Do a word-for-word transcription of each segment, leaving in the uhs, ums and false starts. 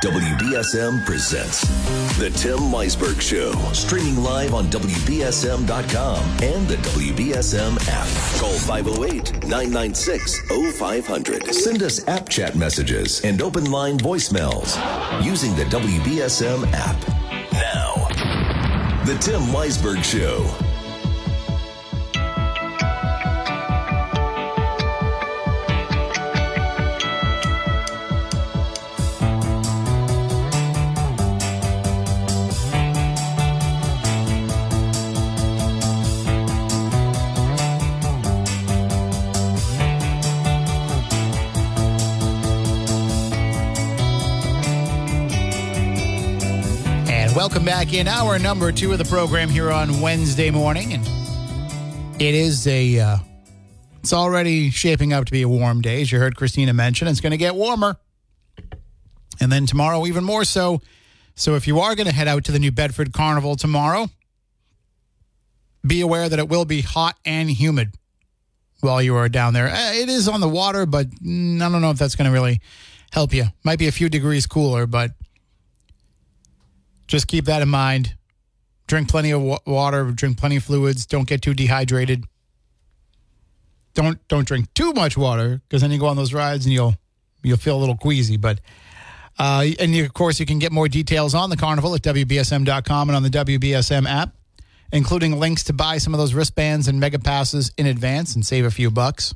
W B S M presents The Tim Weisberg Show. Streaming live on W B S M dot com and the W B S M app. Call five oh eight, nine nine six, oh five hundred. Send us app chat messages and open line voicemails using the W B S M app. Now, The Tim Weisberg Show. Welcome back in hour number two of the program here on Wednesday morning. And it is a, uh, it's already shaping up to be a warm day. As you heard Christina mention, it's going to get warmer. And then tomorrow even more so. So if you are going to head out to the New Bedford Carnival tomorrow, be aware that it will be hot and humid while you are down there. It is on the water, but I don't know if that's going to really help you. Might be a few degrees cooler, but just keep that in mind. Drink plenty of water, drink plenty of fluids. Don't get too dehydrated. Don't don't drink too much water, because then you go on those rides and you'll you'll feel a little queasy. But uh, and you, of course, you can get more details on the carnival at W B S M dot com and on the W B S M app, including links to buy some of those wristbands and mega passes in advance and save a few bucks.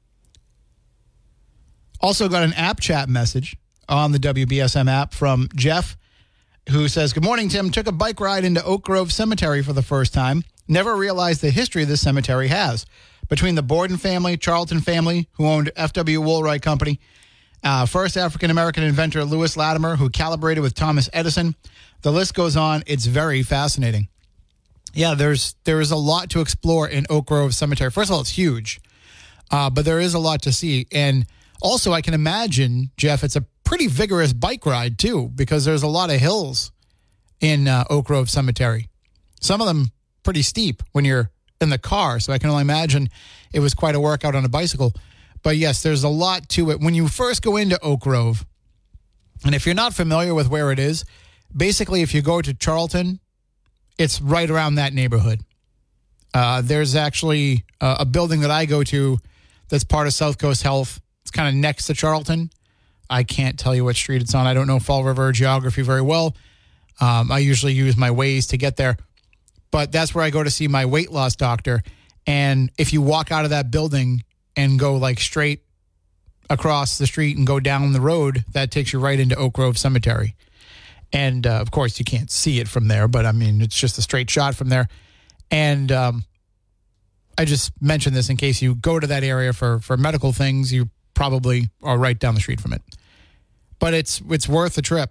Also got an app chat message on the W B S M app from Jeff, who says, "Good morning, Tim. Took a bike ride into Oak Grove Cemetery for the first time. Never realized the history this cemetery has. Between the Borden family, Charlton family, who owned F W Woolwright Company, uh, first African-American inventor Lewis Latimer, who collaborated with Thomas Edison. The list goes on. It's very fascinating." Yeah, there's there is a lot to explore in Oak Grove Cemetery. First of all, it's huge, uh, but there is a lot to see. And also, I can imagine, Jeff, it's a pretty vigorous bike ride too, because there's a lot of hills in uh, Oak Grove Cemetery. Some of them pretty steep when you're in the car, so I can only imagine it was quite a workout on a bicycle. But yes, there's a lot to it. When you first go into Oak Grove, and if you're not familiar with where it is, basically if you go to Charlton, it's right around that neighborhood. Uh, there's actually a, a building that I go to that's part of South Coast Health. It's kind of next to Charlton. I can't tell you what street it's on. I don't know Fall River geography very well. Um, I usually use my Waze to get there. But that's where I go to see my weight loss doctor. And if you walk out of that building and go like straight across the street and go down the road, that takes you right into Oak Grove Cemetery. And, uh, of course, you can't see it from there, but, I mean, it's just a straight shot from there. And um, I just mentioned this in case you go to that area for, for medical things. You probably are right down the street from it. But it's it's worth the trip.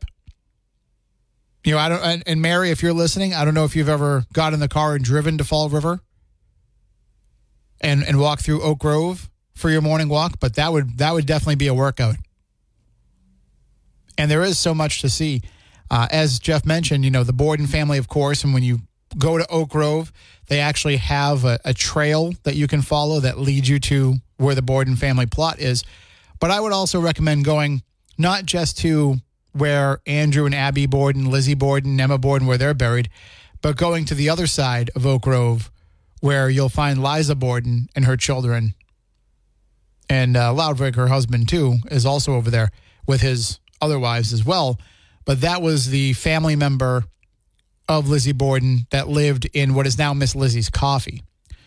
You know, I don't. And, and Mary, if you're listening, I don't know if you've ever got in the car and driven to Fall River and and walked through Oak Grove for your morning walk, but that would that would definitely be a workout. And there is so much to see. Uh, as Jeff mentioned, you know, the Borden family, of course, and when you go to Oak Grove, they actually have a, a trail that you can follow that leads you to where the Borden family plot is. But I would also recommend going not just to where Andrew and Abby Borden, Lizzie Borden, Emma Borden, where they're buried, but going to the other side of Oak Grove where you'll find Liza Borden and her children. And uh, Loudvig, her husband, too, is also over there with his other wives as well. But that was the family member of Lizzie Borden that lived in what is now Miss Lizzie's Coffee.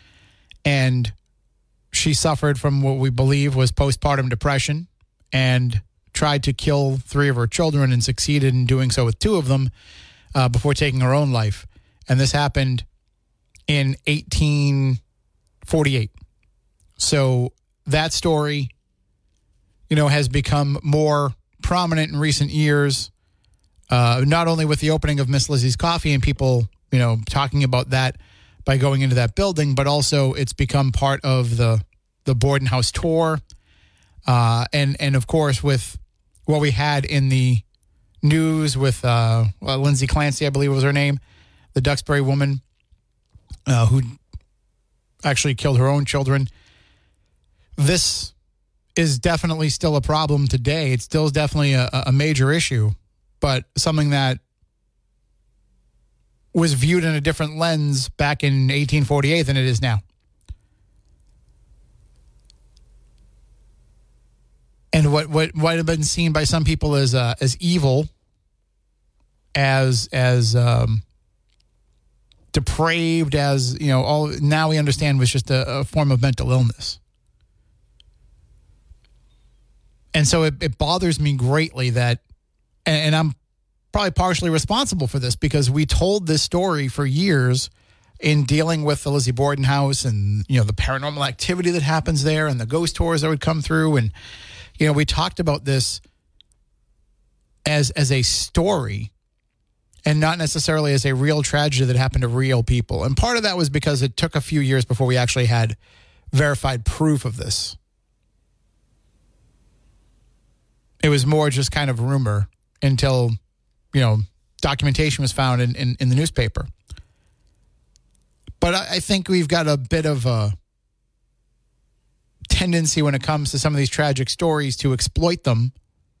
And she suffered from what we believe was postpartum depression and tried to kill three of her children and succeeded in doing so with two of them uh, before taking her own life. And this happened in eighteen forty-eight. So that story, you know, has become more prominent in recent years, uh, not only with the opening of Miss Lizzie's Coffee and people, you know, talking about that by going into that building, but also it's become part of the the Borden House tour. Uh, and, and of course, with what we had in the news with uh, well, Lindsay Clancy, I believe was her name, the Duxbury woman uh, who actually killed her own children. This is definitely still a problem today. It's still definitely a, a major issue. but something that was viewed in a different lens back in eighteen forty-eight than it is now. And what, what might have been seen by some people as uh, as evil, as as um, depraved, as, you know, all now we understand was just a, a form of mental illness. And so it, it bothers me greatly that, and, and I'm probably partially responsible for this, because we told this story for years in dealing with the Lizzie Borden house and, you know, the paranormal activity that happens there and the ghost tours that would come through. And, you know, we talked about this as as a story and not necessarily as a real tragedy that happened to real people. And part of that was because it took a few years before we actually had verified proof of this. It was more just kind of rumor until, you know, documentation was found in, in, in the newspaper. But I, I think we've got a bit of a tendency when it comes to some of these tragic stories to exploit them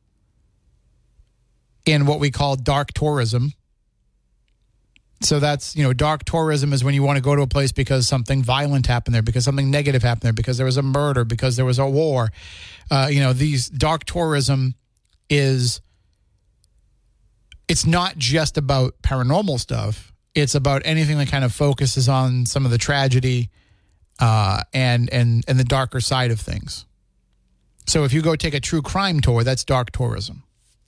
in what we call dark tourism. So that's, you know, dark tourism is when you want to go to a place because something violent happened there, because something negative happened there, because there was a murder, because there was a war. Uh, you know, these dark tourism is, it's not just about paranormal stuff. It's about anything that kind of focuses on some of the tragedy uh, and and and the darker side of things. So if you go take a true crime tour, that's dark tourism.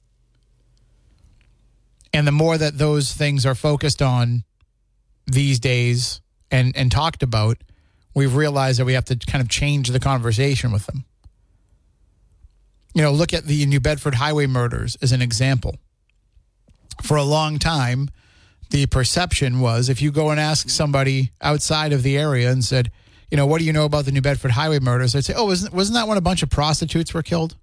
And the more that those things are focused on these days and, and talked about, we've realized that we have to kind of change the conversation with them. You know, look at the New Bedford highway murders as an example. For a long time, the perception was if you go and ask somebody outside of the area and said, you know, what do you know about the New Bedford highway murders? They'd say, oh, wasn't, wasn't that when a bunch of prostitutes were killed?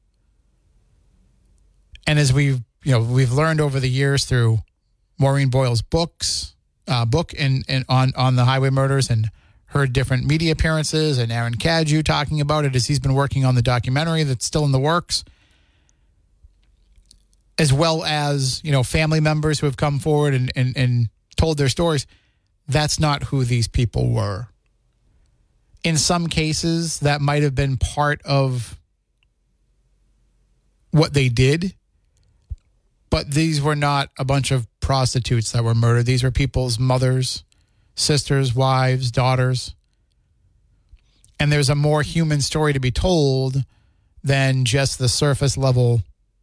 And as we've, you know, we've learned over the years through Maureen Boyle's books, uh, book and, and on, on the highway murders, and heard different media appearances, and Aaron Cadju talking about it as he's been working on the documentary that's still in the works, as well as, you know, family members who have come forward and, and, and told their stories. That's not who these people were. In some cases, that might have been part of what they did, but these were not a bunch of prostitutes that were murdered. These were people's mothers, sisters, wives, daughters. And there's a more human story to be told than just the surface level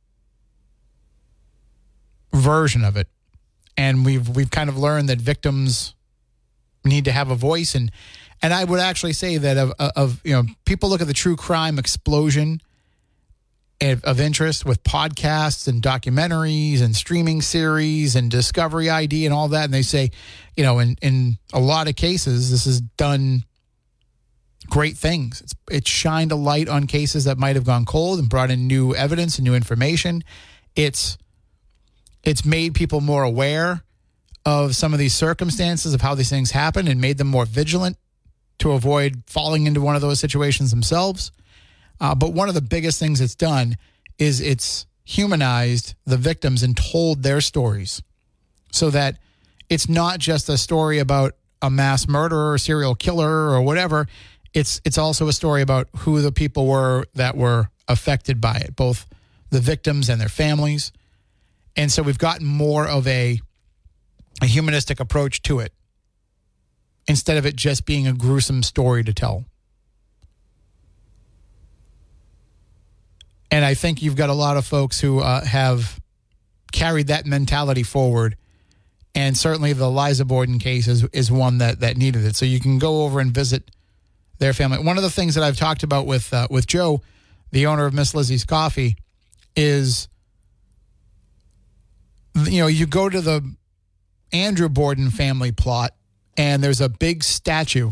version of it. And we've we've kind of learned that victims need to have a voice. And and I would actually say that of, of you know, people look at the true crime explosion of interest with podcasts and documentaries and streaming series and Discovery I D and all that. And they say, you know, in, in a lot of cases, this has done great things. It's, it's shined a light on cases that might have gone cold and brought in new evidence and new information. It's, it's made people more aware of some of these circumstances of how these things happen and made them more vigilant to avoid falling into one of those situations themselves. Uh, but one of the biggest things it's done is it's humanized the victims and told their stories, so that it's not just a story about a mass murderer or serial killer or whatever. It's it's also a story about who the people were that were affected by it, both the victims and their families. And so we've gotten more of a, a humanistic approach to it, instead of it just being a gruesome story to tell. And I think you've got a lot of folks who uh, have carried that mentality forward. And certainly the Liza Borden case is, is one that, that needed it. So you can go over and visit their family. One of the things that I've talked about with uh, with Joe, the owner of Miss Lizzie's Coffee, is, you know, you go to the Andrew Borden family plot and there's a big statue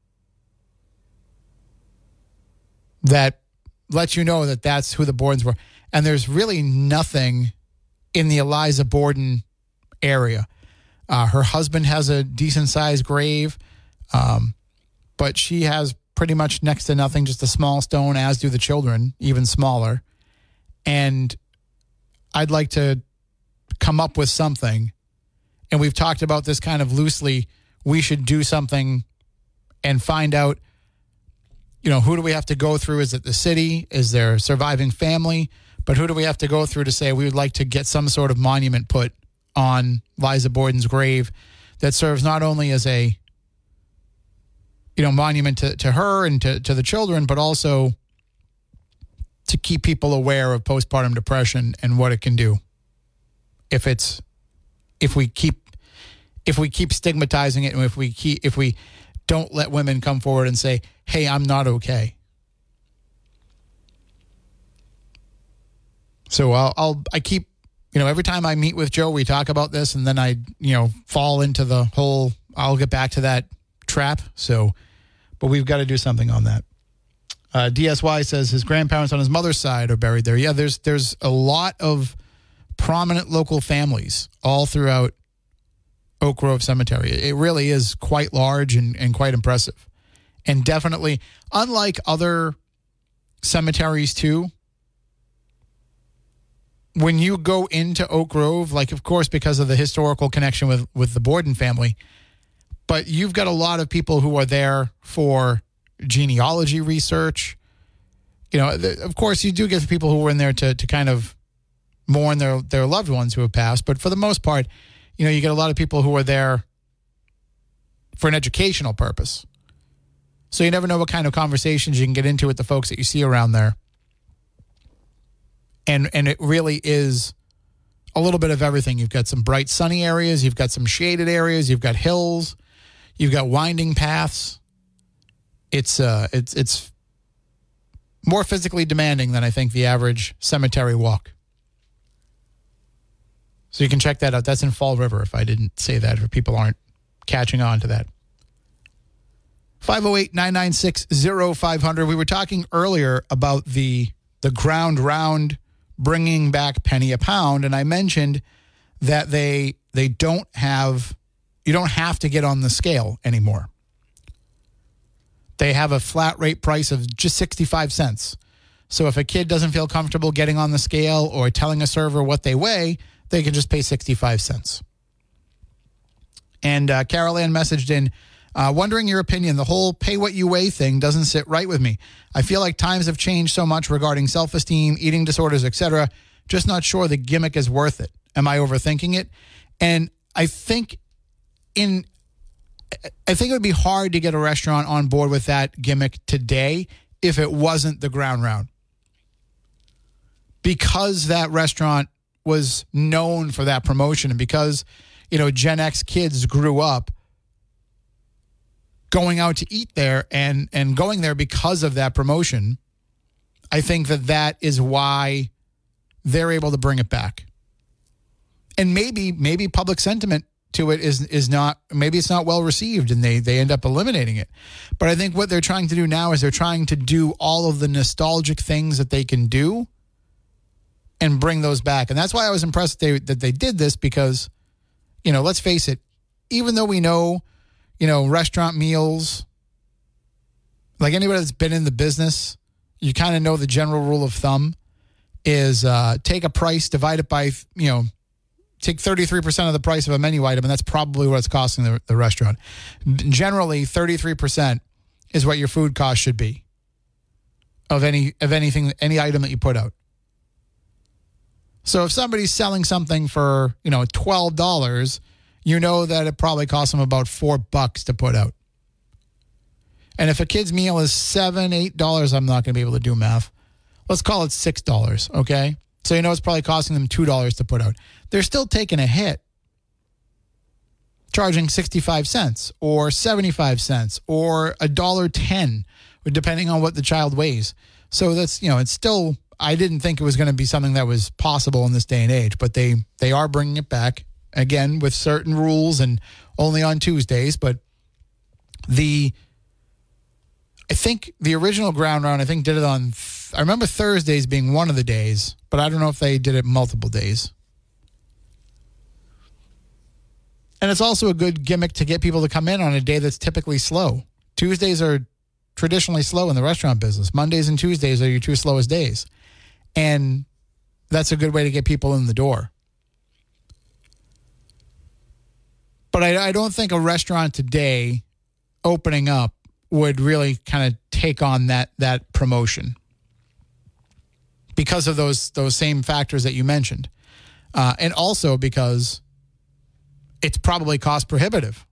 that lets you know that that's who the Bordens were. And there's really nothing in the Eliza Borden area. Uh, her husband has a decent-sized grave, um, but she has pretty much next to nothing, just a small stone, as do the children, even smaller. And I'd like to come up with something, and we've talked about this kind of loosely, we should do something and find out, you know, who do we have to go through? Is it the city? Is there a surviving family? But who do we have to go through to say we would like to get some sort of monument put on Liza Borden's grave that serves not only as a, you know, monument to, to her and to, to the children, but also to keep people aware of postpartum depression and what it can do. If it's, if we keep, if we keep stigmatizing it, and if we keep, if we don't let women come forward and say, hey, I'm not okay. So I'll, I'll, I keep, you know, every time I meet with Joe, we talk about this, and then I, you know, fall into the whole, I'll get back to that trap. So, but we've got to do something on that. Uh, D S Y says his grandparents on his mother's side are buried there. Yeah, there's, there's a lot of prominent local families all throughout Oak Grove Cemetery. It really is quite large and, and quite impressive. And definitely, unlike other cemeteries too, when you go into Oak Grove, like, of course, because of the historical connection with, with the Borden family, but you've got a lot of people who are there for genealogy research. You know, the, of course, you do get the people who are in there to, to kind of mourn their, their loved ones who have passed. But for the most part, you know, you get a lot of people who are there for an educational purpose. So you never know what kind of conversations you can get into with the folks that you see around there. And and it really is a little bit of everything. You've got some bright sunny areas. You've got some shaded areas. You've got hills. You've got winding paths. It's uh it's it's more physically demanding than I think the average cemetery walk. So you can check that out. That's in Fall River, if I didn't say that, if people aren't catching on to that. five oh eight, nine nine six, oh five hundred. We were talking earlier about the the ground round bringing back penny a pound, and I mentioned that they they don't have, you don't have to get on the scale anymore. They have a flat rate price of just sixty-five cents. So if a kid doesn't feel comfortable getting on the scale or telling a server what they weigh, they can just pay sixty-five cents. And uh, Carol Ann messaged in, Uh, wondering your opinion. The whole pay what you weigh thing doesn't sit right with me. I feel like times have changed so much regarding self-esteem, eating disorders, et cetera. Just not sure the gimmick is worth it. Am I overthinking it? And I think in, I think it would be hard to get a restaurant on board with that gimmick today if it wasn't the ground round. Because that restaurant was known for that promotion, and because, you know, Gen X kids grew up going out to eat there and, and going there because of that promotion, I think that that is why they're able to bring it back. And maybe maybe public sentiment to it is is not, maybe it's not well received and they, they end up eliminating it. But I think what they're trying to do now is they're trying to do all of the nostalgic things that they can do and bring those back. And that's why I was impressed that they, that they did this because, you know, let's face it, even though we know, you know, restaurant meals, like anybody that's been in the business, you kind of know the general rule of thumb is uh, take a price, divide it by, you know, take thirty-three percent of the price of a menu item, and that's probably what it's costing the, the restaurant. Generally, thirty-three percent is what your food cost should be of any of anything, any item that you put out. So if somebody's selling something for, you know, twelve dollars, you know that it probably costs them about four bucks to put out. And if a kid's meal is seven, eight dollars, I'm not going to be able to do math. Let's call it six dollars, okay? So you know it's probably costing them two dollars to put out. They're still taking a hit, charging sixty-five cents or seventy-five cents or one dollar ten, depending on what the child weighs. So that's, you know, it's still, I didn't think it was going to be something that was possible in this day and age, but they, they are bringing it back. Again, with certain rules and only on Tuesdays. But the, I think the original ground round, I think did it on, I remember Thursdays being one of the days, but I don't know if they did it multiple days. And it's also a good gimmick to get people to come in on a day that's typically slow. Tuesdays are traditionally slow in the restaurant business. Mondays and Tuesdays are your two slowest days. And that's a good way to get people in the door. But I, I don't think a restaurant today opening up would really kind of take on that that promotion because of those those same factors that you mentioned. Uh, and also because it's probably cost prohibitive.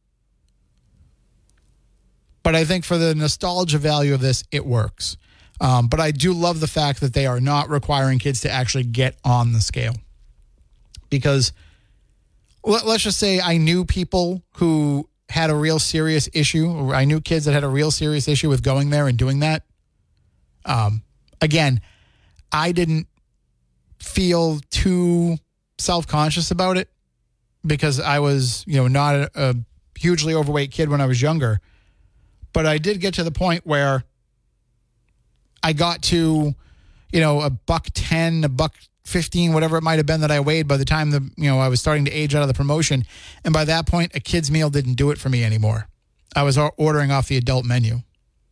But I think for the nostalgia value of this, it works. Um, but I do love the fact that they are not requiring kids to actually get on the scale. Because let, let's just say I knew people who had a real serious issue, or I knew kids that had a real serious issue with going there and doing that. Um, again, I didn't feel too self-conscious about it because I was, you know, not a, a hugely overweight kid when I was younger. But I did get to the point where I got to, you know, a buck ten, a buck fifteen, whatever it might have been that I weighed by the time the, you know, I was starting to age out of the promotion. And by that point, a kid's meal didn't do it for me anymore. I was ordering off the adult menu.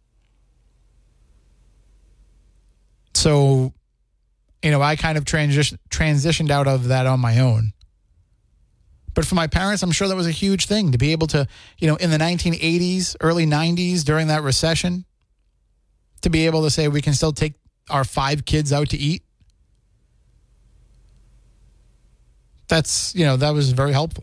So, you know, I kind of transition, transitioned out of that on my own. But for my parents, I'm sure that was a huge thing to be able to, you know, in the nineteen eighties, early nineties, during that recession, to be able to say we can still take our five kids out to eat. That's, you know, that was very helpful.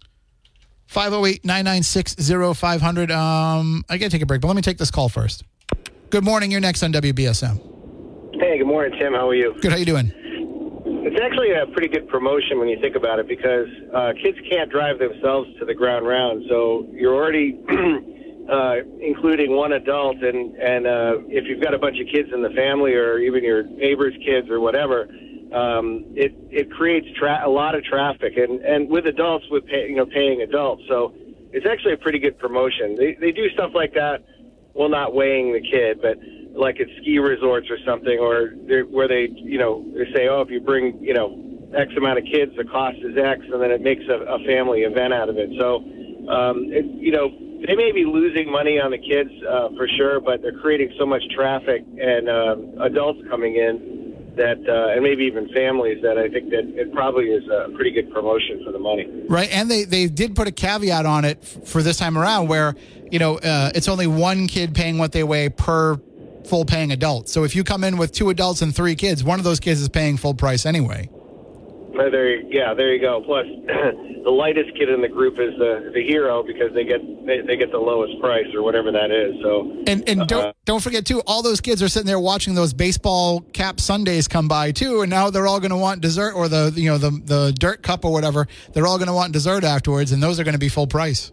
five oh eight, nine nine six, oh five hundred. Um, I got to take a break, but let me take this call first. Good morning. You're next on W B S M. Hey, good morning, Tim. How are you? Good. How you doing? It's actually a pretty good promotion when you think about it because uh, kids can't drive themselves to the ground round. So you're already uh, including one adult. And, and uh, if you've got a bunch of kids in the family or even your neighbor's kids or whatever, um, it, it creates tra- a lot of traffic. And, and with adults, with pay, you know, paying adults. So it's actually a pretty good promotion. They, they do stuff like that, well, not weighing the kid, but like at ski resorts or something, or where they, you know, they say, oh, if you bring, you know, X amount of kids, the cost is X, and then it makes a, a family event out of it. So, um, it, you know, they may be losing money on the kids uh, for sure, but they're creating so much traffic and uh, adults coming in that, uh, and maybe even families, that I think that it probably is a pretty good promotion for the money. Right, and they, they did put a caveat on it f- for this time around where, you know, uh, it's only one kid paying what they weigh per full paying adult. So if you come in with two adults and three kids, one of those kids is paying full price anyway. Uh, there, you, yeah, there you go. Plus, the lightest kid in the group is the the hero because they get they, they get the lowest price or whatever that is. So and and don't uh, don't forget too, all those kids are sitting there watching those baseball cap Sundays come by too, and now they're all going to want dessert or the you know the the dirt cup or whatever. They're all going to want dessert afterwards, and those are going to be full price.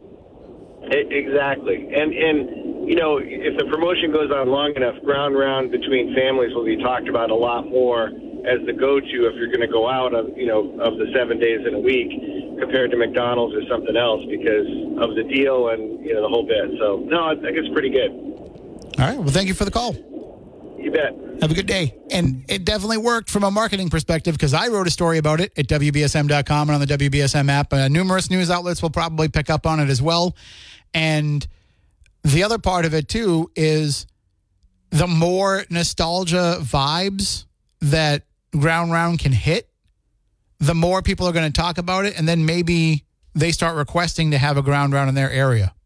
It, exactly, and and. You know, if the promotion goes on long enough, ground round between families will be talked about a lot more as the go-to if you're going to go out on, you know, of the seven days in a week compared to McDonald's or something else because of the deal and, you know, the whole bit. So, no, I think it's pretty good. All right. Well, thank you for the call. You bet. Have a good day. And it definitely worked from a marketing perspective because I wrote a story about it at W B S M dot com and on the W B S M app. Uh, numerous news outlets will probably pick up on it as well. And the other part of it, too, is the more nostalgia vibes that Ground Round can hit, the more people are going to talk about it, and then maybe they start requesting to have a Ground Round in their area.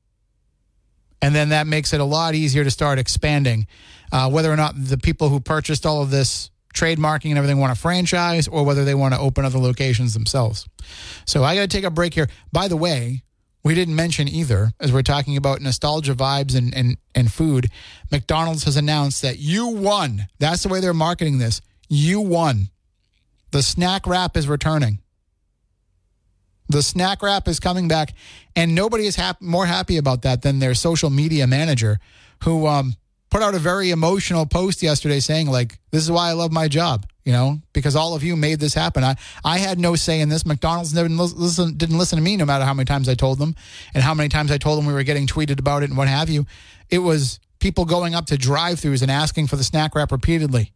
And then that makes it a lot easier to start expanding, uh, whether or not the people who purchased all of this trademarking and everything want a franchise or whether they want to open other locations themselves. So I got to take a break here. By the way, we didn't mention either, as we're talking about nostalgia vibes and, and, and food, McDonald's has announced that you won. That's the way they're marketing this. You won. The snack wrap is returning. The snack wrap is coming back, and nobody is hap- more happy about that than their social media manager, who um, put out a very emotional post yesterday saying, like, this is why I love my job. You know, because all of you made this happen. I, I had no say in this. McDonald's never listen, didn't listen to me no matter how many times I told them and how many times I told them we were getting tweeted about it and what have you. It was people going up to drive-thrus and asking for the snack wrap repeatedly.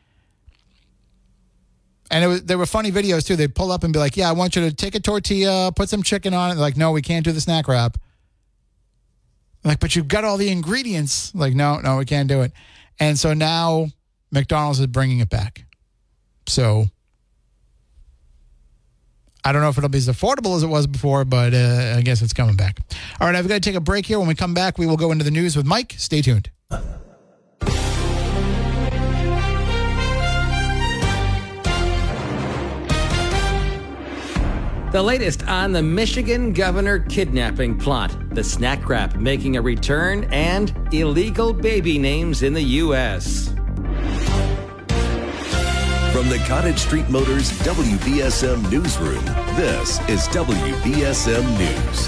And it was, there were funny videos, too. They'd pull up and be like, yeah, I want you to take a tortilla, put some chicken on it. They're like, no, we can't do the snack wrap. I'm like, but you've got all the ingredients. Like, no, no, we can't do it. And so now McDonald's is bringing it back. So I don't know if it'll be as affordable as it was before, but uh, I guess it's coming back. All right, I've got to take a break here. When we come back, we will go into the news with Mike. Stay tuned. The latest on the Michigan governor kidnapping plot, the snack wrap making a return, and illegal baby names in the U S From the Cottage Street Motors W B S M Newsroom, this is W B S M News.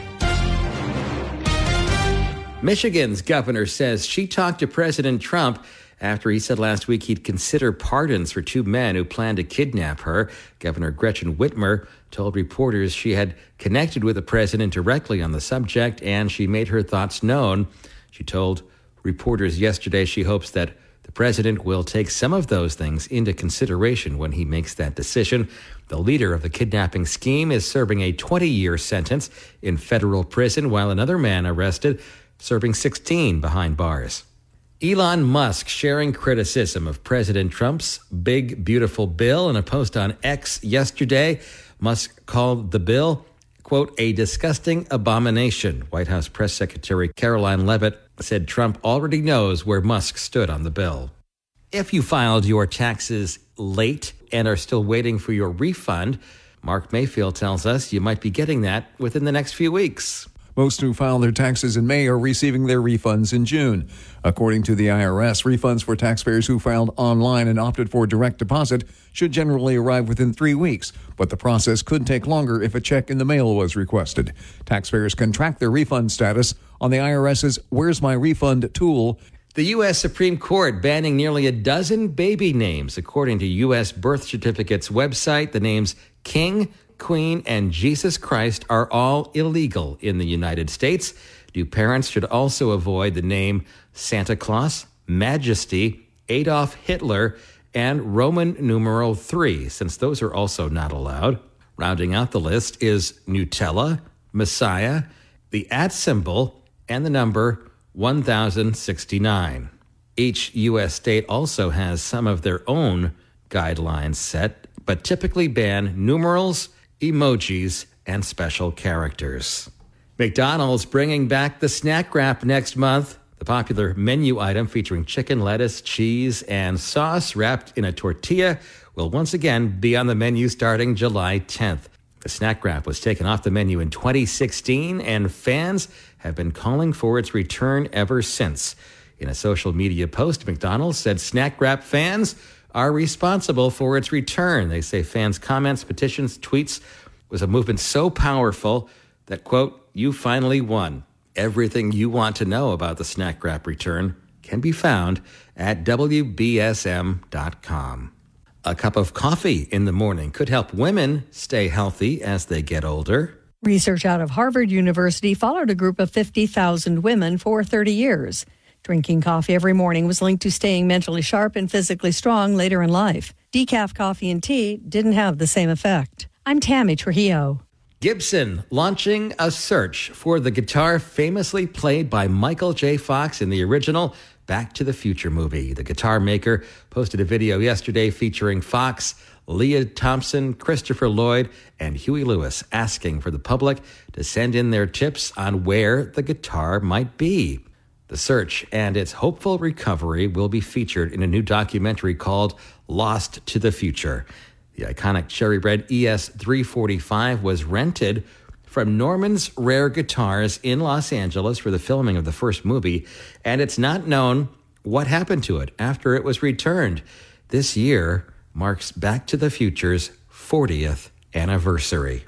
Michigan's governor says she talked to President Trump after he said last week he'd consider pardons for two men who planned to kidnap her. Governor Gretchen Whitmer told reporters she had connected with the president directly on the subject, and she made her thoughts known. She told reporters yesterday she hopes that the president will take some of those things into consideration when he makes that decision. The leader of the kidnapping scheme is serving a twenty-year sentence in federal prison, while another man arrested serving sixteen behind bars. Elon Musk sharing criticism of President Trump's big, beautiful bill. In a post on X yesterday, Musk called the bill, quote, a disgusting abomination. White House Press Secretary Caroline Leavitt said Trump already knows where Musk stood on the bill. If you filed your taxes late and are still waiting for your refund, Mark Mayfield tells us you might be getting that within the next few weeks. Most who filed their taxes in May are receiving their refunds in June. According to the I R S, refunds for taxpayers who filed online and opted for direct deposit should generally arrive within three weeks, but the process could take longer if a check in the mail was requested. Taxpayers can track their refund status on the IRS's Where's My Refund tool. The U S Supreme Court banning nearly a dozen baby names. According to U S Birth Certificate's website, the names King, Queen, and Jesus Christ are all illegal in the United States. New parents should also avoid the name Santa Claus, Majesty, Adolf Hitler, and Roman numeral three, since those are also not allowed. Rounding out the list is Nutella, Messiah, the at symbol, and the number one thousand sixty-nine. Each U S state also has some of their own guidelines set, but typically ban numerals, emojis, and special characters. McDonald's bringing back the snack wrap next month. The popular menu item featuring chicken, lettuce, cheese, and sauce wrapped in a tortilla will once again be on the menu starting July tenth. The snack wrap was taken off the menu in twenty sixteen, and fans have been calling for its return ever since. In a social media post, McDonald's said snack wrap fans are responsible for its return. They say fans' comments, petitions, tweets was a movement so powerful that, quote, you finally won. Everything you want to know about the snack wrap return can be found at W B S M dot com. A cup of coffee in the morning could help women stay healthy as they get older. Research out of Harvard University followed a group of fifty thousand women for thirty years. Drinking coffee every morning was linked to staying mentally sharp and physically strong later in life. Decaf coffee and tea didn't have the same effect. I'm Tammy Trujillo. Gibson launching a search for the guitar famously played by Michael J. Fox in the original Back to the Future movie. The guitar maker posted a video yesterday featuring Fox, Leah Thompson, Christopher Lloyd, and Huey Lewis asking for the public to send in their tips on where the guitar might be. The search and its hopeful recovery will be featured in a new documentary called Lost to the Future. The iconic cherry red E S three forty-five was rented from Norman's Rare Guitars in Los Angeles for the filming of the first movie, and it's not known what happened to it after it was returned. This year marks Back to the Future's fortieth anniversary.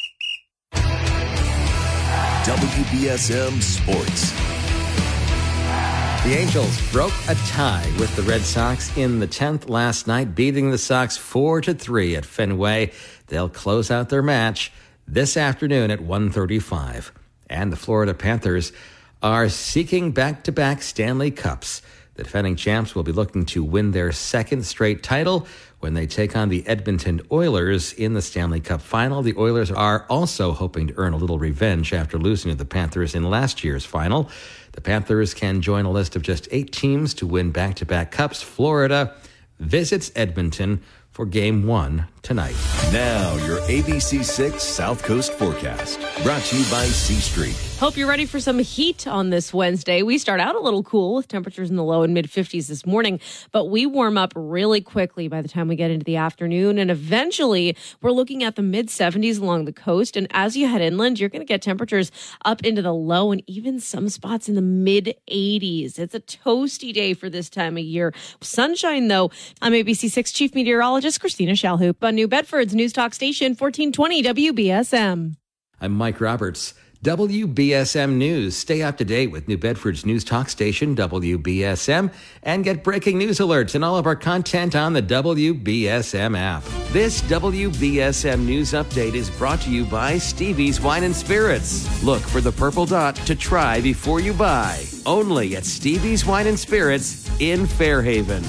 W B S M Sports. The Angels broke a tie with the Red Sox in the tenth last night, beating the Sox four to three at Fenway. They'll close out their match this afternoon at one thirty-five. And the Florida Panthers are seeking back-to-back Stanley Cups. The defending champs will be looking to win their second straight title when they take on the Edmonton Oilers in the Stanley Cup final. The Oilers are also hoping to earn a little revenge after losing to the Panthers in last year's final. The Panthers can join a list of just eight teams to win back-to-back cups. Florida visits Edmonton for game one tonight. Now, your A B C six South Coast forecast. Brought to you by C Street. Hope you're ready for some heat on this Wednesday. We start out a little cool with temperatures in the low and mid fifties this morning, but we warm up really quickly by the time we get into the afternoon. And eventually, we're looking at the mid seventies along the coast. And as you head inland, you're going to get temperatures up into the low and even some spots in the mid eighties. It's a toasty day for this time of year. Sunshine, though. I'm A B C six Chief Meteorologist Christina Shalhoop on New Bedford's News Talk Station, fourteen twenty W B S M. I'm Mike Roberts. W B S M News. Stay up to date with New Bedford's news talk station, W B S M, and get breaking news alerts and all of our content on the W B S M app. This W B S M News Update is brought to you by Stevie's Wine and Spirits. Look for the purple dot to try before you buy. Only at Stevie's Wine and Spirits in Fairhaven.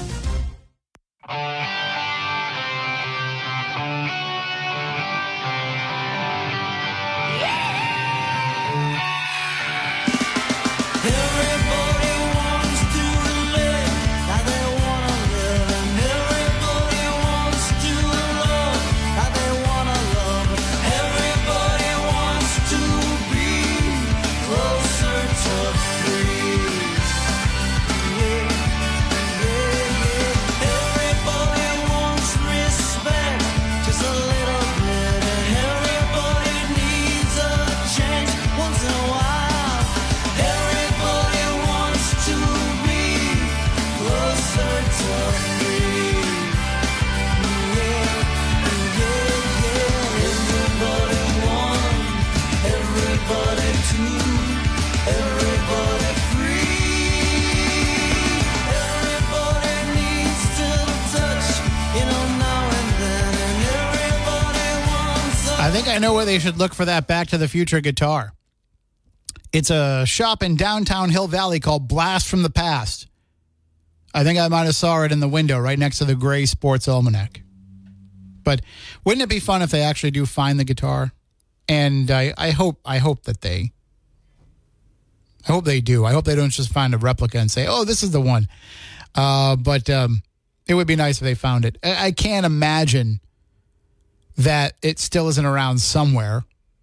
I think I know where they should look for that Back to the Future guitar. It's a shop in downtown Hill Valley called Blast from the Past. I think I might have saw it in the window right next to the gray Sports Almanac. But wouldn't it be fun if they actually do find the guitar? And I, I hope I hope that they I hope they do. I hope they don't just find a replica and say, oh, this is the one. Uh, but um, it would be nice if they found it. I, I can't imagine that it still isn't around somewhere.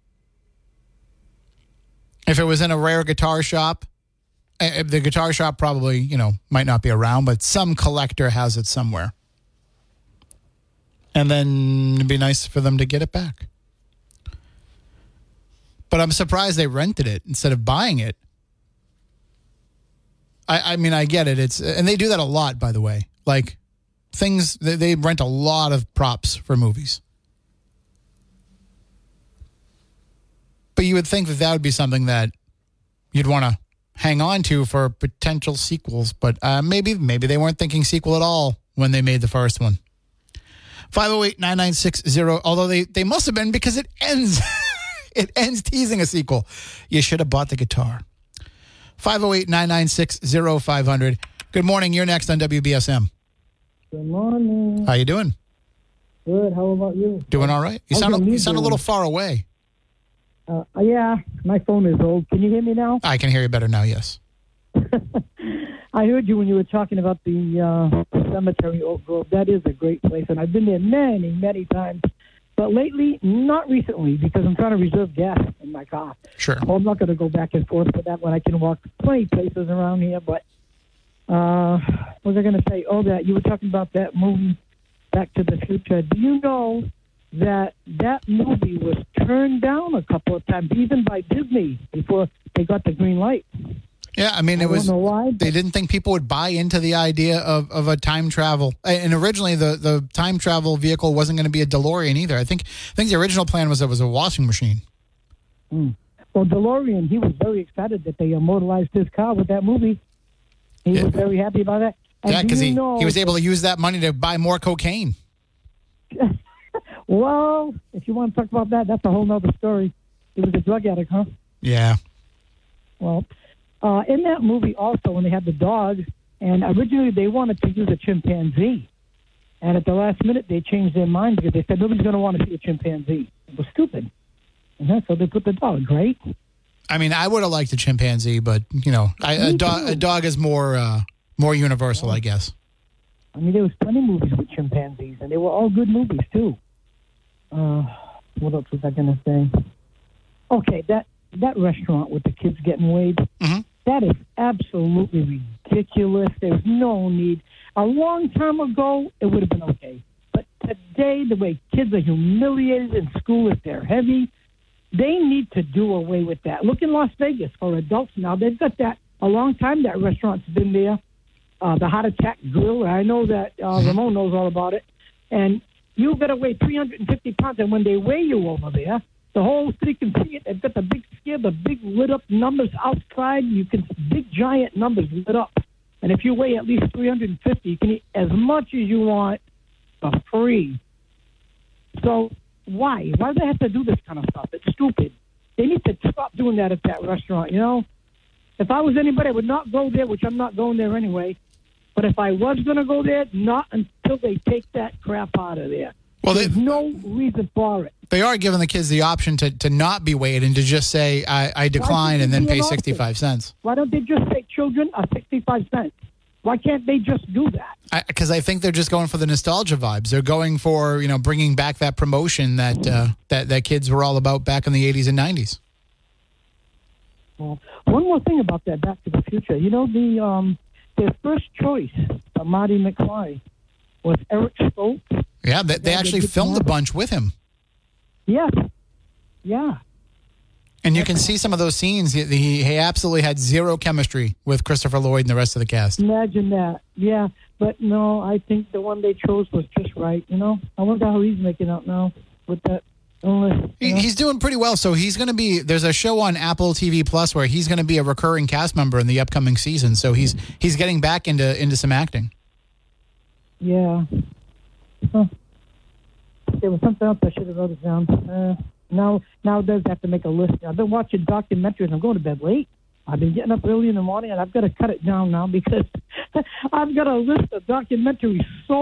If it was in a rare guitar shop, the guitar shop probably, you know, might not be around, but some collector has it somewhere. And then it'd be nice for them to get it back. But I'm surprised they rented it instead of buying it. I, I mean, I get it. It's and they do that a lot, by the way. Like things, they, they rent a lot of props for movies. But you would think that that would be something that you'd want to hang on to for potential sequels. But uh, maybe maybe they weren't thinking sequel at all when they made the first one. five oh eight, nine nine six zero, although they, they must have been because it ends it ends teasing a sequel. You should have bought the guitar. five oh eight, nine nine six, oh five hundred. Good morning. You're next on W B S M. Good morning. How you doing? Good. How about you? Doing all right. You How's sound a, your knee you sound a doing? little far away. Uh, yeah, my phone is old. Can you hear me now? I can hear you better now, yes. I heard you when you were talking about the uh, cemetery, Oak Grove. That is a great place, and I've been there many, many times. But lately, not recently, because I'm trying to reserve gas in my car. Sure. So I'm not going to go back and forth for that when I can walk plenty places around here. But uh, what was I going to say? Oh, that you were talking about that movie, Back to the Future. Do you know that that movie was turned down a couple of times, even by Disney, before they got the green light? Yeah, I mean, it I was. don't know why, but- they didn't think people would buy into the idea of, of a time travel, and originally the, the time travel vehicle wasn't going to be a DeLorean either. I think I think the original plan was it was a washing machine. Mm. Well, DeLorean, he was very excited that they immortalized his car with that movie. He Yeah. was very happy about that. And Yeah, do because you he, know, he was able to use that money to buy more cocaine. Well, if you want to talk about that, that's a whole nother story. He was a drug addict, huh? Yeah. Well, uh, in that movie also, when they had the dog, and originally they wanted to use a chimpanzee. And at the last minute, they changed their mind because they said nobody's going to want to see a chimpanzee. It was stupid. Uh-huh, so they put the dog, right? I mean, I would have liked a chimpanzee, but, you know, I, a, Me do- too. a dog is more uh, more universal, I guess. I mean, there was plenty of movies with chimpanzees, and they were all good movies, too. uh, what else was I going to say? Okay, that, that restaurant with the kids getting weighed, Mhm. that is absolutely ridiculous. There's no need. A long time ago, it would have been okay. But today, the way kids are humiliated in school if they're heavy, they need to do away with that. Look in Las Vegas for adults now. They've got that a long time. That restaurant's been there. Uh, the Heart Attack Grill. I know that uh, Ramon knows all about it. And you've got to weigh three hundred fifty pounds. And when they weigh you over there, the whole city can see it. They've got the big scale, the big lit up numbers outside. You can big giant numbers lit up. And if you weigh at least three hundred fifty, you can eat as much as you want for free. So why? Why do they have to do this kind of stuff? It's stupid. They need to stop doing that at that restaurant, you know? If I was anybody, I would not go there, which I'm not going there anyway. But if I was going to go there, not until they take that crap out of there. Well, they, There's no reason for it. they are giving the kids the option to, to not be weighed and to just say, I, I decline and then they pay do an sixty-five cents. Why don't they just say children are sixty-five cents? Why can't they just do that? Because I, I think they're just going for the nostalgia vibes. They're going for, you know, bringing back that promotion that uh, that, that kids were all about back in the eighties and nineties. Well, one more thing about that Back to the Future. You know, the um, their first choice for Marty McFly was Eric Stoltz. Yeah, they, they Yeah, actually they did filmed a that. bunch with him. Yes. Yeah. And you can see some of those scenes. He, he he absolutely had zero chemistry with Christopher Lloyd and the rest of the cast. Imagine that. Yeah. But no, I think the one they chose was just right. You know, I wonder how he's making out now with that illness. He, you know? he's doing pretty well. So he's going to be, there's a show on Apple T V Plus where he's going to be a recurring cast member in the upcoming season. So he's he's getting back into into some acting. Yeah. Huh. There was something else I should have wrote it down. Uh, now, now it does have to make a list. I've been watching documentaries. I'm going to bed late. I've been getting up early in the morning, and I've got to cut it down now because I've got a list of documentaries so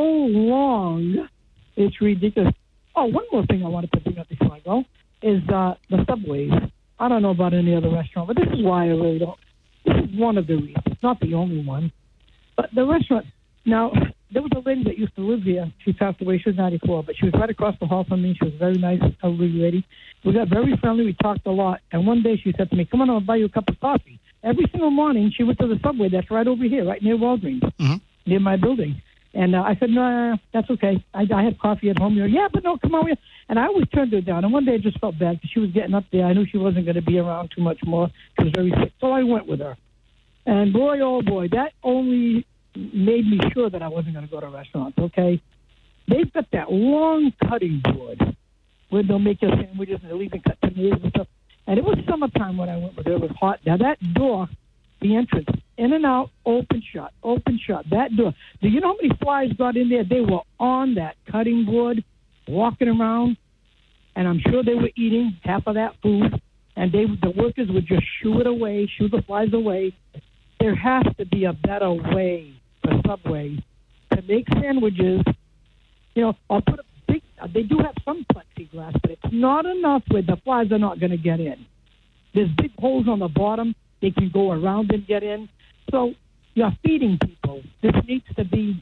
long, it's ridiculous. Oh, one more thing I wanted to bring up before I go is uh, the Subways. I don't know about any other restaurant, but this is why I really don't. This is one of the reasons. It's not the only one. But the restaurant, now, there was a lady that used to live here. She passed away. She was ninety-four, but she was right across the hall from me. She was a very nice, elderly lady. We got very friendly. We talked a lot. And one day she said to me, come on, I'll buy you a cup of coffee. Every single morning she went to the Subway that's right over here, right near Walgreens, Mm-hmm. near my building. And uh, I said, no, no, no, that's okay. I, I had coffee at home. You're, yeah, but no, come on. Here. And I always turned her down. And one day I just felt bad because she was getting up there. I knew she wasn't going to be around too much more. She was very sick. So I went with her. And boy, oh boy, that only made me sure that I wasn't going to go to restaurants, okay? They've got that long cutting board where they'll make your sandwiches and they'll even cut tomatoes and stuff. And it was summertime when I went with her. It was hot. Now, that door, the entrance, in and out, open, shut, open, shut, that door. Do you know how many flies got in there? They were on that cutting board, walking around, and I'm sure they were eating half of that food, and they the workers would just shoo it away, shoo the flies away. There has to be a better way for Subway to make sandwiches, you know, or put a big, they do have some plexiglass, but it's not enough where the flies are not going to get in. There's big holes on the bottom. They can go around and get in. So you're feeding people. This needs to be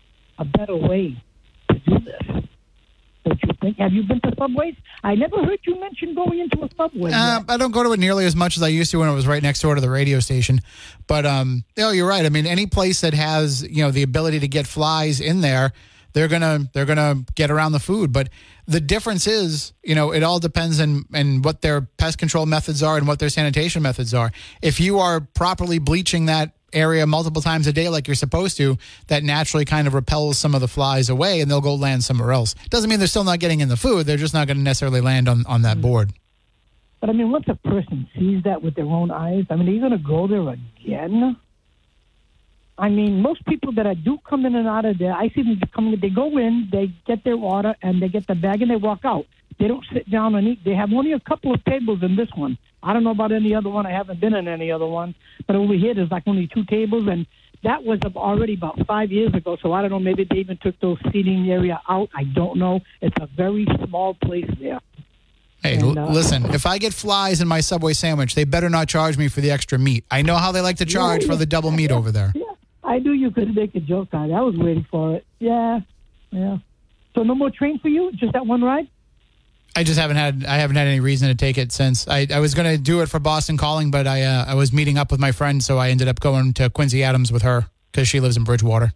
a better way to do this. Don't you think? Have you been to Subways? I never heard you mention going into a Subway. Uh, I don't go to it nearly as much as I used to when it was right next door to the radio station. But um, no, you're right. I mean, any place that has, you know, the ability to get flies in there, they're gonna they're gonna get around the food. But the difference is, you know, it all depends on and what their pest control methods are and what their sanitation methods are. If you are properly bleaching that area multiple times a day like you're supposed to, that naturally kind of repels some of the flies away and they'll go land somewhere else. Doesn't mean they're still not getting in the food. They're just not going to necessarily land on, on that board. But, I mean, once a person sees that with their own eyes, I mean, are you going to go there again? I mean, most people that I do come in and out of there, I see them come, they go in, they get their order, and they get the bag, and they walk out. They don't sit down and eat. They have only a couple of tables in this one. I don't know about any other one. I haven't been in any other one. But over here, there's like only two tables, and that was already about five years ago, so I don't know. Maybe they even took those seating area out. I don't know. It's a very small place there. Hey, And, l- uh, listen, if I get flies in my Subway sandwich, they better not charge me for the extra meat. I know how they like to charge Yeah, for the double meat yeah, over there. Yeah, I knew you could make a joke on it. I was waiting for it. Yeah, yeah. So no more train for you? Just that one ride? I just haven't had I haven't had any reason to take it since. I, I was going to do it for Boston Calling, but I uh, I was meeting up with my friend, so I ended up going to Quincy Adams with her because she lives in Bridgewater.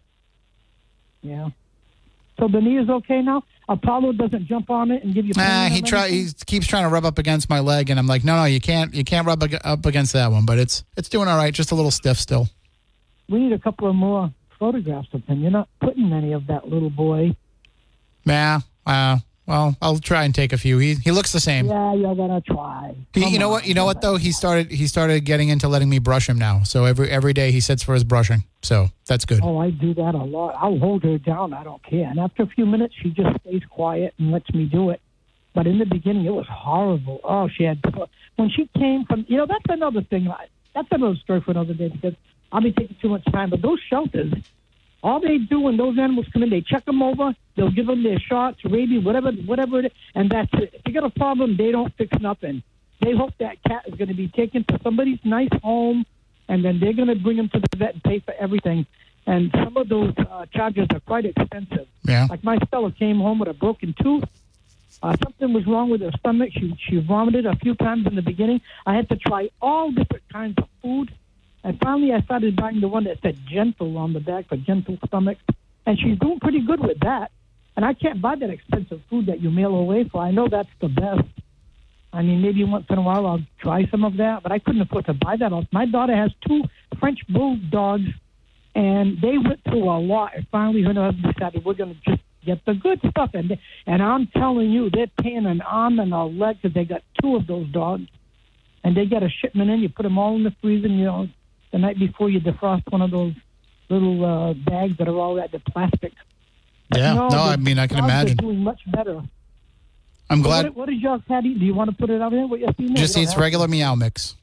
Yeah. So the knee is okay now? Apollo doesn't jump on it and give you pain? Nah, he or try he anything? keeps trying to rub up against my leg, and I'm like, no, no, you can't you can't rub ag- up against that one. But it's it's doing all right, just a little stiff still. We need a couple of more photographs of him. You're not putting many of that little boy. Yeah. Uh, well, I'll try and take a few. He he looks the same. Yeah, you're gonna try. He, Come you know on. what? You know what though? He started he started getting into letting me brush him now. So every every day he sits for his brushing. So that's good. Oh, I do that a lot. I'll hold her down. I don't care. And after a few minutes, she just stays quiet and lets me do it. But in the beginning, it was horrible. Oh, she had when she came from. You know, that's another thing. That's another story for another day because I'll be taking too much time. But those shelters. All they do when those animals come in, they check them over, they'll give them their shots, rabies, whatever, whatever it is, and that's it. If you got a problem, they don't fix nothing. They hope that cat is going to be taken to somebody's nice home, and then they're going to bring him to the vet and pay for everything. And some of those uh, charges are quite expensive. Yeah. Like my Stella came home with a broken tooth. Uh, something was wrong with her stomach. She she vomited a few times in the beginning. I had to try all different kinds of food. And finally, I started buying the one that said gentle on the back for gentle stomach. And she's doing pretty good with that. And I can't buy that expensive food that you mail away for. I know that's the best. I mean, maybe once in a while I'll try some of that, but I couldn't afford to buy that. My daughter has two French bulldogs, and they went through a lot. And finally, her husband decided we're going to just get the good stuff. And, and I'm telling you, they're paying an arm and a leg because they got two of those dogs. And they get a shipment in. You put them all in the freezer, and, you know, the night before you defrost one of those little uh, bags that are all that, the plastic. Yeah, no, the I mean, I can dogs imagine. Are doing much better. I'm So glad. What, what is your cat eat? Do you want to put it out there? What your female? Just You don't eats have regular meow mix.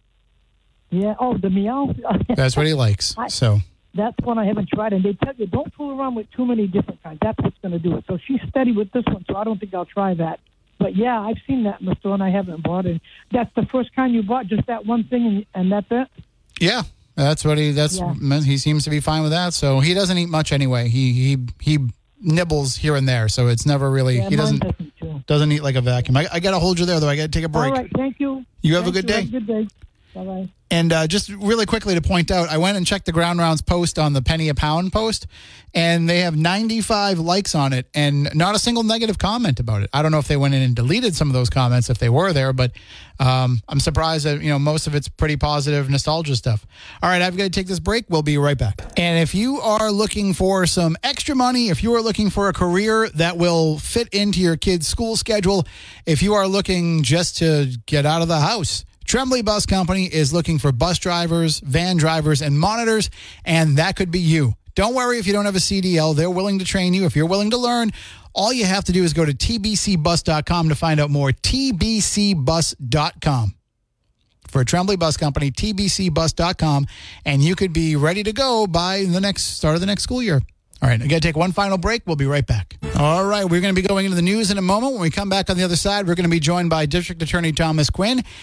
to. Yeah. Oh, the meow. That's what he likes. I- So That's one I haven't tried, and they tell you don't fool around with too many different kinds. That's what's going to do it. So she's steady with this one, so I don't think I'll try that. But yeah, I've seen that in the store, and I haven't bought it. That's the first kind you bought, just that one thing, and, and that's it. yeah, that's what he. That's Yeah. he seems to be fine with that. So he doesn't eat much anyway. He he he nibbles here and there. So it's never really. Yeah, he mine doesn't doesn't too. doesn't eat like a vacuum. I, I got to hold you there though. I got to take a break. All right, thank you. You have a Thank good day. Have a good day. Bye bye. And uh, just really quickly to point out, I went and checked the Ground Rounds post on the penny a pound post, and they have ninety-five likes on it and not a single negative comment about it. I don't know if they went in and deleted some of those comments if they were there, but um, I'm surprised that, you know, most of it's pretty positive nostalgia stuff. All right, I've got to take this break. We'll be right back. And if you are looking for some extra money, if you are looking for a career that will fit into your kid's school schedule, if you are looking just to get out of the house, Tremblay Bus Company is looking for bus drivers, van drivers, and monitors, and that could be you. Don't worry if you don't have a C D L. They're willing to train you. If you're willing to learn, all you have to do is go to T B C bus dot com to find out more. T B C bus dot com. For Tremblay Bus Company, T B C bus dot com, and you could be ready to go by the next start of the next school year. All right, I got to take one final break. We'll be right back. All right, we're going to be going into the news in a moment. When we come back on the other side, we're going to be joined by District Attorney Thomas Quinn.